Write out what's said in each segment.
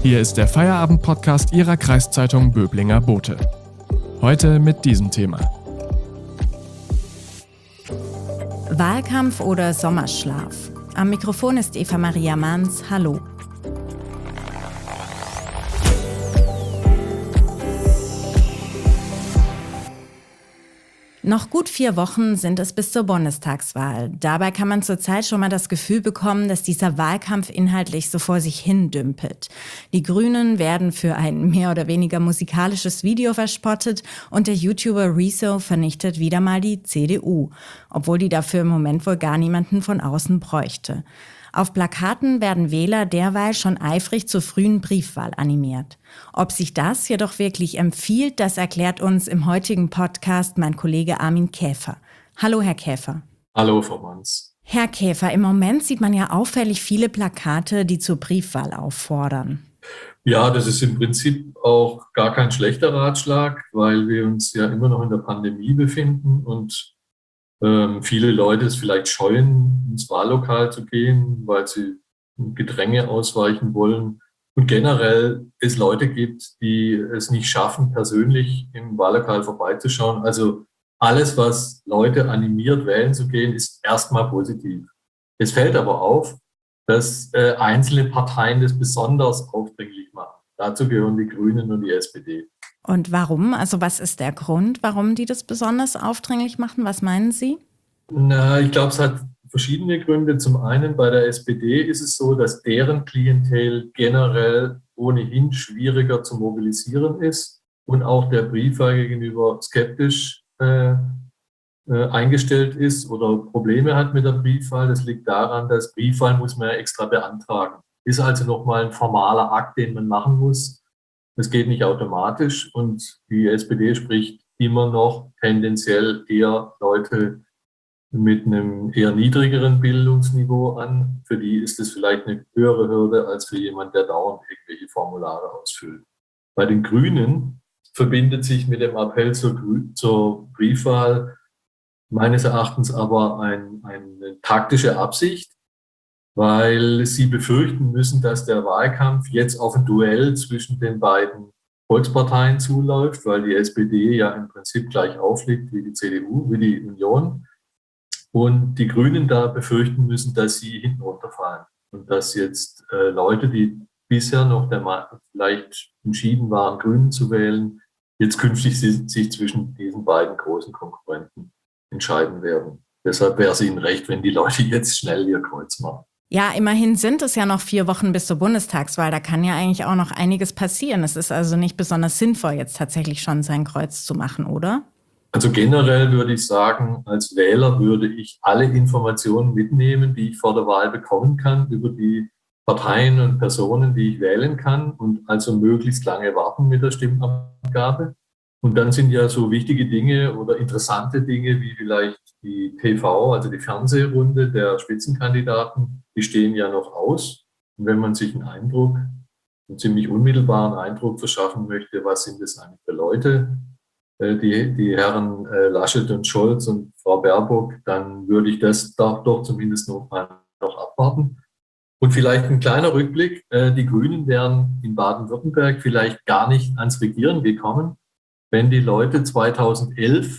Hier ist der Feierabend-Podcast Ihrer Kreiszeitung Böblinger Bote. Heute mit diesem Thema. Wahlkampf oder Sommerschlaf? Am Mikrofon ist Eva Maria Manns. Hallo. Noch gut 4 Wochen sind es bis zur Bundestagswahl. Dabei kann man zurzeit schon mal das Gefühl bekommen, dass dieser Wahlkampf inhaltlich so vor sich hin dümpelt. Die Grünen werden für ein mehr oder weniger musikalisches Video verspottet und der YouTuber Rezo vernichtet wieder mal die CDU, obwohl die dafür im Moment wohl gar niemanden von außen bräuchte. Auf Plakaten werden Wähler derweil schon eifrig zur frühen Briefwahl animiert. Ob sich das jedoch wirklich empfiehlt, das erklärt uns im heutigen Podcast mein Kollege Armin Käfer. Hallo, Herr Käfer. Hallo, Frau Manns. Herr Käfer, im Moment sieht man ja auffällig viele Plakate, die zur Briefwahl auffordern. Ja, das ist im Prinzip auch gar kein schlechter Ratschlag, weil wir uns ja immer noch in der Pandemie befinden und viele Leute es vielleicht scheuen, ins Wahllokal zu gehen, weil sie Gedränge ausweichen wollen. Und generell es Leute gibt, die es nicht schaffen, persönlich im Wahllokal vorbeizuschauen. Also alles, was Leute animiert, wählen zu gehen, ist erstmal positiv. Es fällt aber auf, dass einzelne Parteien das besonders aufdringlich machen. Dazu gehören die Grünen und die SPD. Und warum? Also was ist der Grund, warum die das besonders aufdringlich machen? Was meinen Sie? Na, ich glaube, es hat verschiedene Gründe. Zum einen bei der SPD ist es so, dass deren Klientel generell ohnehin schwieriger zu mobilisieren ist und auch der Briefwahl gegenüber skeptisch eingestellt ist oder Probleme hat mit der Briefwahl. Das liegt daran, dass Briefwahl muss man ja extra beantragen. Ist also nochmal ein formaler Akt, den man machen muss. Das geht nicht automatisch und die SPD spricht immer noch tendenziell eher Leute mit einem eher niedrigeren Bildungsniveau an. Für die ist es vielleicht eine höhere Hürde als für jemanden, der dauernd irgendwelche Formulare ausfüllt. Bei den Grünen verbindet sich mit dem Appell zur Briefwahl meines Erachtens aber eine taktische Absicht, weil sie befürchten müssen, dass der Wahlkampf jetzt auf ein Duell zwischen den beiden Volksparteien zuläuft, weil die SPD ja im Prinzip gleich aufliegt wie die CDU, wie die Union. Und die Grünen da befürchten müssen, dass sie hinten runterfallen und dass jetzt Leute, die bisher noch vielleicht entschieden waren, Grünen zu wählen, jetzt künftig sich zwischen diesen beiden großen Konkurrenten entscheiden werden. Deshalb wäre es ihnen recht, wenn die Leute jetzt schnell ihr Kreuz machen. Ja, immerhin sind es ja noch 4 Wochen bis zur Bundestagswahl. Da kann ja eigentlich auch noch einiges passieren. Es ist also nicht besonders sinnvoll, jetzt tatsächlich schon sein Kreuz zu machen, oder? Also generell würde ich sagen, als Wähler würde ich alle Informationen mitnehmen, die ich vor der Wahl bekommen kann, über die Parteien und Personen, die ich wählen kann und also möglichst lange warten mit der Stimmabgabe. Und dann sind ja so wichtige Dinge oder interessante Dinge wie vielleicht die TV, also die Fernsehrunde der Spitzenkandidaten, die stehen ja noch aus. Und wenn man sich einen ziemlich unmittelbaren Eindruck verschaffen möchte, was sind das eigentlich für Leute, die Herren Laschet und Scholz und Frau Baerbock, dann würde ich das doch zumindest noch abwarten. Und vielleicht ein kleiner Rückblick. Die Grünen wären in Baden-Württemberg vielleicht gar nicht ans Regieren gekommen, wenn die Leute 2011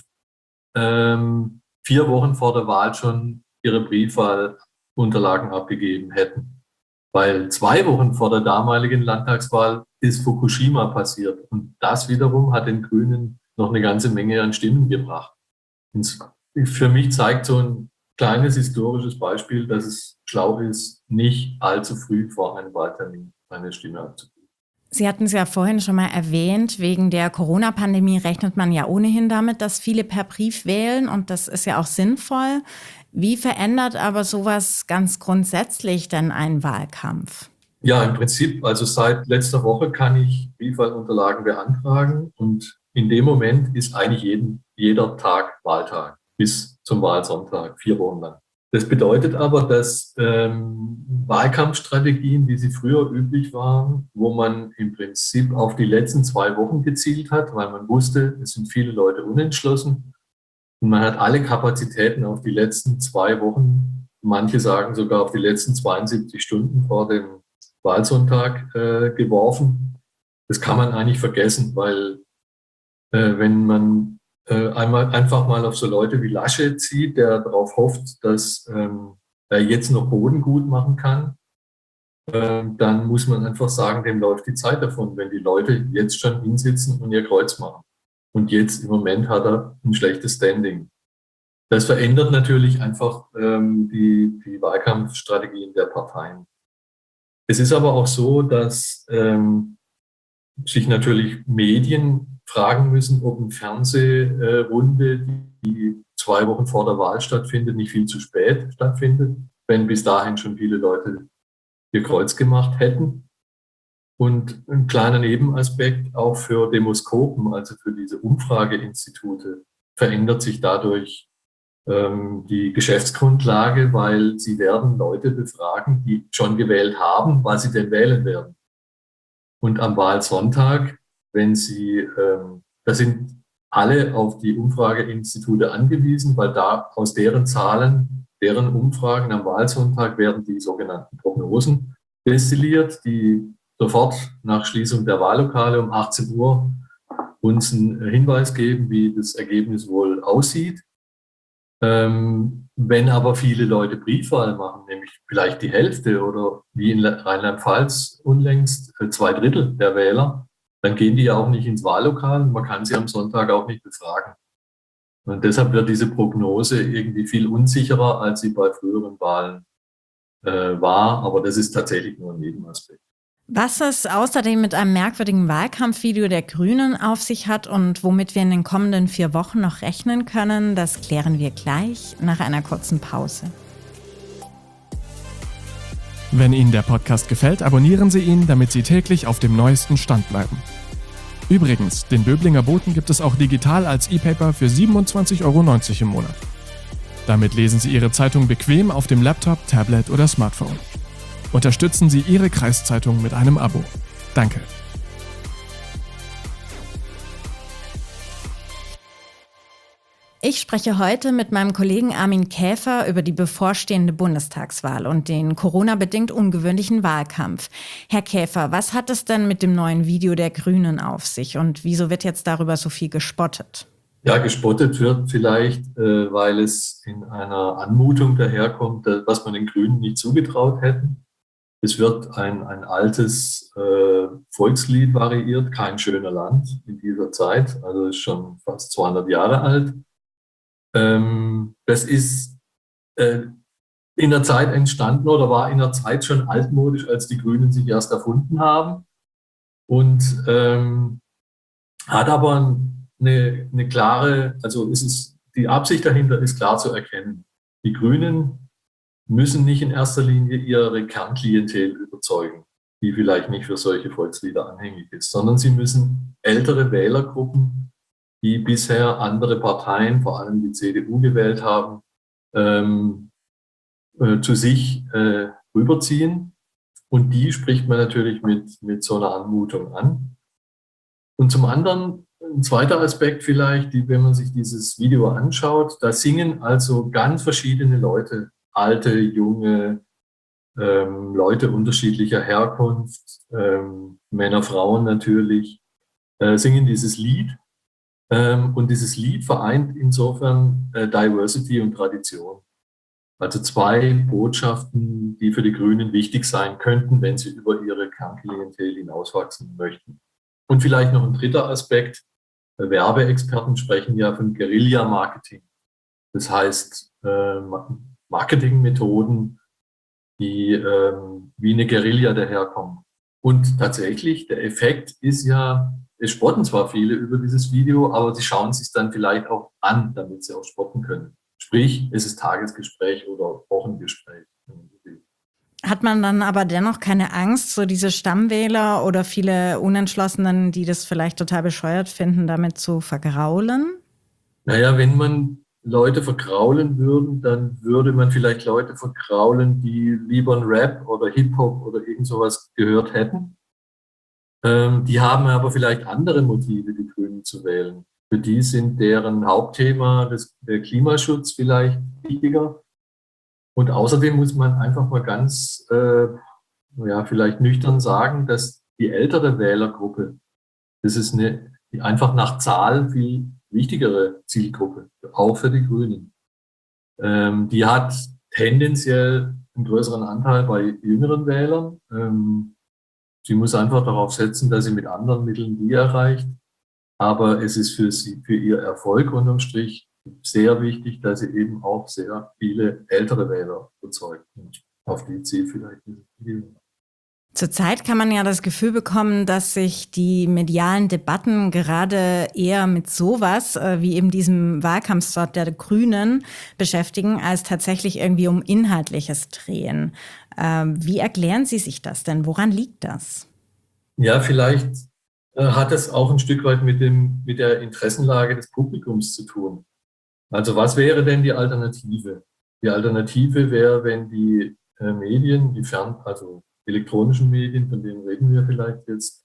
4 Wochen vor der Wahl schon ihre Briefwahlunterlagen abgegeben hätten. Weil 2 Wochen vor der damaligen Landtagswahl ist Fukushima passiert. Und das wiederum hat den Grünen noch eine ganze Menge an Stimmen gebracht. Und für mich zeigt so ein kleines historisches Beispiel, dass es schlau ist, nicht allzu früh vor einem Wahltermin eine Stimme abzugeben. Sie hatten es ja vorhin schon mal erwähnt, wegen der Corona-Pandemie rechnet man ja ohnehin damit, dass viele per Brief wählen und das ist ja auch sinnvoll. Wie verändert aber sowas ganz grundsätzlich denn einen Wahlkampf? Ja, im Prinzip, also seit letzter Woche kann ich Briefwahlunterlagen beantragen und in dem Moment ist eigentlich jeder Tag Wahltag bis zum Wahlsonntag, 4 Wochen lang. Das bedeutet aber, dass Wahlkampfstrategien, wie sie früher üblich waren, wo man im Prinzip auf die letzten 2 Wochen gezielt hat, weil man wusste, es sind viele Leute unentschlossen und man hat alle Kapazitäten auf die letzten 2 Wochen, manche sagen sogar auf die letzten 72 Stunden vor Wahlsonntag geworfen. Das kann man eigentlich vergessen, weil wenn man einfach mal auf so Leute wie Laschet sieht, der darauf hofft, dass er jetzt noch Boden gut machen kann, dann muss man einfach sagen, dem läuft die Zeit davon, wenn die Leute jetzt schon hinsitzen und ihr Kreuz machen. Und jetzt im Moment hat er ein schlechtes Standing. Das verändert natürlich einfach die Wahlkampfstrategien der Parteien. Es ist aber auch so, dass sich natürlich Medien fragen müssen, ob eine Fernsehrunde, die 2 Wochen vor der Wahl stattfindet, nicht viel zu spät stattfindet, wenn bis dahin schon viele Leute ihr Kreuz gemacht hätten. Und ein kleiner Nebenaspekt auch für Demoskopen, also für diese Umfrageinstitute, verändert sich dadurch die Geschäftsgrundlage, weil sie werden Leute befragen, die schon gewählt haben, was sie denn wählen werden. Und am Wahlsonntag, wenn sie, da sind alle auf die Umfrageinstitute angewiesen, weil da aus deren Zahlen, deren Umfragen am Wahlsonntag werden die sogenannten Prognosen destilliert, die sofort nach Schließung der Wahllokale um 18 Uhr uns einen Hinweis geben, wie das Ergebnis wohl aussieht. Wenn aber viele Leute Briefwahl machen, nämlich vielleicht die Hälfte oder wie in Rheinland-Pfalz unlängst 2/3 der Wähler, dann gehen die ja auch nicht ins Wahllokal und man kann sie am Sonntag auch nicht befragen. Und deshalb wird diese Prognose irgendwie viel unsicherer, als sie bei früheren Wahlen war. Aber das ist tatsächlich nur ein Nebenaspekt. Was es außerdem mit einem merkwürdigen Wahlkampfvideo der Grünen auf sich hat und womit wir in den kommenden 4 Wochen noch rechnen können, das klären wir gleich nach einer kurzen Pause. Wenn Ihnen der Podcast gefällt, abonnieren Sie ihn, damit Sie täglich auf dem neuesten Stand bleiben. Übrigens, den Böblinger Boten gibt es auch digital als E-Paper für 27,90 € im Monat. Damit lesen Sie Ihre Zeitung bequem auf dem Laptop, Tablet oder Smartphone. Unterstützen Sie Ihre Kreiszeitung mit einem Abo. Danke. Ich spreche heute mit meinem Kollegen Armin Käfer über die bevorstehende Bundestagswahl und den Corona-bedingt ungewöhnlichen Wahlkampf. Herr Käfer, was hat es denn mit dem neuen Video der Grünen auf sich und wieso wird jetzt darüber so viel gespottet? Ja, gespottet wird vielleicht, weil es in einer Anmutung daherkommt, was man den Grünen nicht zugetraut hätten. Es wird ein altes Volkslied variiert, Kein schöner Land in dieser Zeit, also ist schon fast 200 Jahre alt. Das ist in der Zeit entstanden oder war in der Zeit schon altmodisch, als die Grünen sich erst erfunden haben und hat aber eine klare, also die Absicht dahinter ist klar zu erkennen. Die Grünen müssen nicht in erster Linie ihre Kernklientel überzeugen, die vielleicht nicht für solche Volkslieder anhängig ist, sondern sie müssen ältere Wählergruppen, die bisher andere Parteien, vor allem die CDU, gewählt haben, zu sich rüberziehen. Und die spricht man natürlich mit so einer Anmutung an. Und zum anderen, ein zweiter Aspekt vielleicht, wenn man sich dieses Video anschaut, da singen also ganz verschiedene Leute, alte, junge, Leute unterschiedlicher Herkunft, Männer, Frauen natürlich, singen dieses Lied. Und dieses Lied vereint insofern Diversity und Tradition. Also 2 Botschaften, die für die Grünen wichtig sein könnten, wenn sie über ihre Kernklientel hinauswachsen möchten. Und vielleicht noch ein dritter Aspekt. Werbeexperten sprechen ja von Guerilla-Marketing. Das heißt, Marketingmethoden, die wie eine Guerilla daherkommen. Und tatsächlich, der Effekt ist ja, es spotten zwar viele über dieses Video, aber sie schauen es sich dann vielleicht auch an, damit sie auch spotten können. Sprich, es ist Tagesgespräch oder Wochengespräch. Hat man dann aber dennoch keine Angst, so diese Stammwähler oder viele Unentschlossenen, die das vielleicht total bescheuert finden, damit zu vergraulen? Naja, wenn man Leute vergraulen würde, dann würde man vielleicht Leute vergraulen, die lieber einen Rap oder Hip-Hop oder irgend sowas gehört hätten. Die haben aber vielleicht andere Motive, die Grünen zu wählen. Für die sind deren Hauptthema der Klimaschutz vielleicht wichtiger. Und außerdem muss man einfach mal ganz vielleicht nüchtern sagen, dass die ältere Wählergruppe, das ist eine einfach nach Zahl viel wichtigere Zielgruppe, auch für die Grünen. Die hat tendenziell einen größeren Anteil bei jüngeren Wählern. Sie muss einfach darauf setzen, dass sie mit anderen Mitteln die erreicht. Aber es ist für ihr Erfolg unterm Strich sehr wichtig, dass sie eben auch sehr viele ältere Wähler überzeugt. Und auf die zielt vielleicht die. Zurzeit kann man ja das Gefühl bekommen, dass sich die medialen Debatten gerade eher mit sowas wie eben diesem Wahlkampfspot der Grünen beschäftigen, als tatsächlich irgendwie um Inhaltliches drehen. Wie erklären Sie sich das denn? Woran liegt das? Ja, vielleicht hat es auch ein Stück weit mit der Interessenlage des Publikums zu tun. Also was wäre denn die Alternative? Die Alternative wäre, wenn die Medien, also elektronischen Medien, von denen reden wir vielleicht jetzt,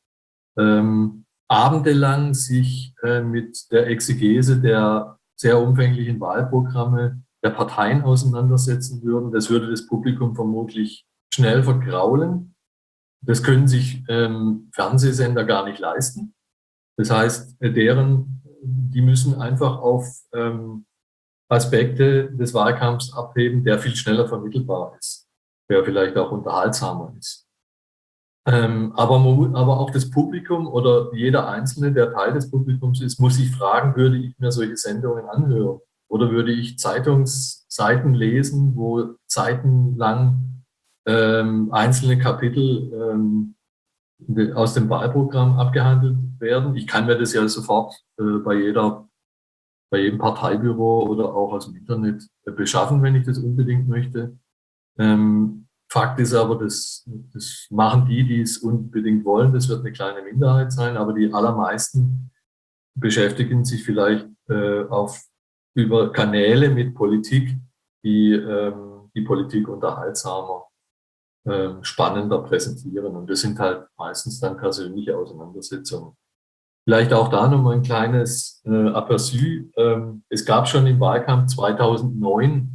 abendelang sich mit der Exegese der sehr umfänglichen Wahlprogramme der Parteien auseinandersetzen würden. Das würde das Publikum vermutlich schnell vergraulen. Das können sich Fernsehsender gar nicht leisten. Das heißt, die müssen einfach auf Aspekte des Wahlkampfs abheben, der viel schneller vermittelbar ist, der vielleicht auch unterhaltsamer ist. Aber auch das Publikum oder jeder Einzelne, der Teil des Publikums ist, muss sich fragen, würde ich mir solche Sendungen anhören? Oder würde ich Zeitungsseiten lesen, wo seitenlang einzelne Kapitel aus dem Wahlprogramm abgehandelt werden? Ich kann mir das ja sofort bei jedem Parteibüro oder auch aus dem Internet beschaffen, wenn ich das unbedingt möchte. Fakt ist aber, das machen die es unbedingt wollen. Das wird eine kleine Minderheit sein, aber die allermeisten beschäftigen sich vielleicht über Kanäle mit Politik, die die Politik unterhaltsamer, spannender präsentieren. Und das sind halt meistens dann persönliche Auseinandersetzungen. Vielleicht auch da nochmal ein kleines Aperçu. Es gab schon im Wahlkampf 2009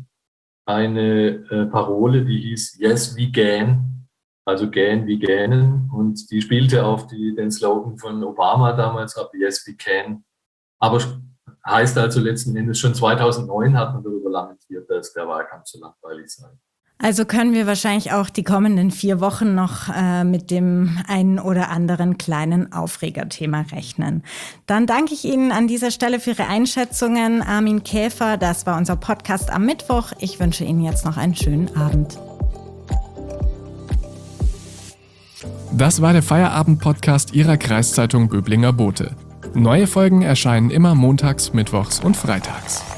eine Parole, die hieß Yes, we can, also gähn wie gähnen. Und die spielte auf den Slogan von Obama damals ab, Yes, we can. Aber heißt also letzten Endes, schon 2009 hat man darüber lamentiert, dass der Wahlkampf so langweilig sei. Also können wir wahrscheinlich auch die kommenden 4 Wochen noch mit dem einen oder anderen kleinen Aufregerthema rechnen. Dann danke ich Ihnen an dieser Stelle für Ihre Einschätzungen. Armin Käfer, das war unser Podcast am Mittwoch. Ich wünsche Ihnen jetzt noch einen schönen Abend. Das war der Feierabend-Podcast Ihrer Kreiszeitung Böblinger Bote. Neue Folgen erscheinen immer montags, mittwochs und freitags.